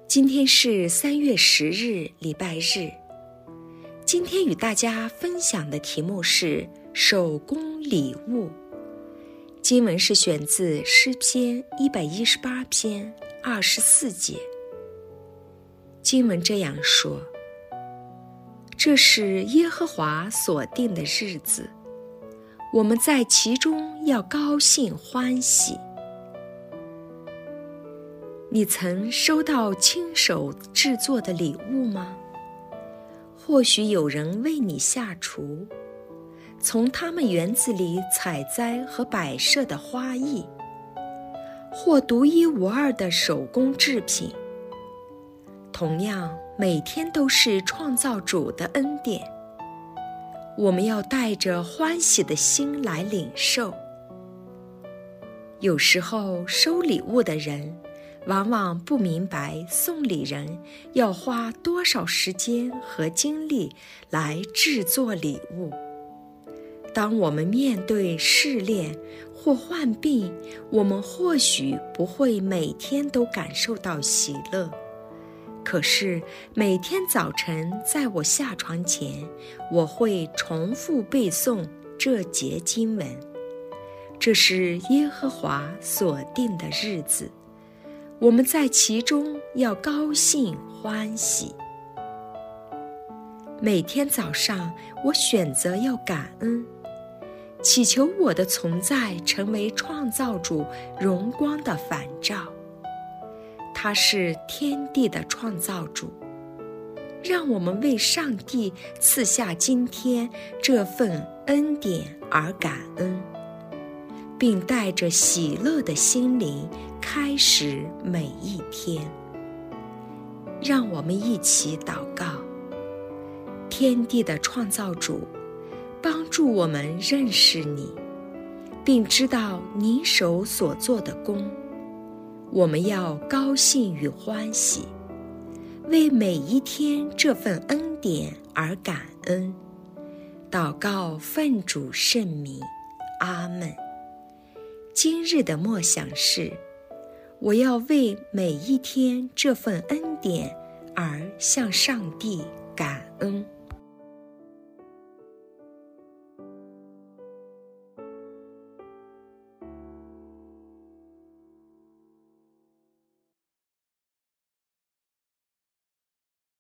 今天是3月10日，礼拜日。今天与大家分享的题目是手工礼物。经文是选自诗篇118篇24节。经文这样说：这是耶和华所定的日子，我们在其中要高兴欢喜。你曾收到亲手制作的礼物吗？或许有人为你下厨，从他们园子里采摘和摆设的花艺，或独一无二的手工制品。同样，每天都是创造主的恩典，我们要带着欢喜的心来领受。有时候收礼物的人往往不明白送礼人要花多少时间和精力来制作礼物。当我们面对试炼或患病，我们或许不会每天都感受到喜乐。可是每天早晨在我下床前，我会重复背诵这节经文。这是耶和华所定的日子，我们在其中要高兴欢喜。每天早上，我选择要感恩，祈求我的存在成为创造主荣光的反照。他是天地的创造主，让我们为上帝赐下今天这份恩典而感恩，并带着喜乐的心灵开始每一天。让我们一起祷告。天地的创造主，帮助我们认识你，并知道你手所做的工。我们要高兴与欢喜，为每一天这份恩典而感恩。祷告奉主圣名，阿们。今日的默想是：我要为每一天这份恩典而向上帝感恩。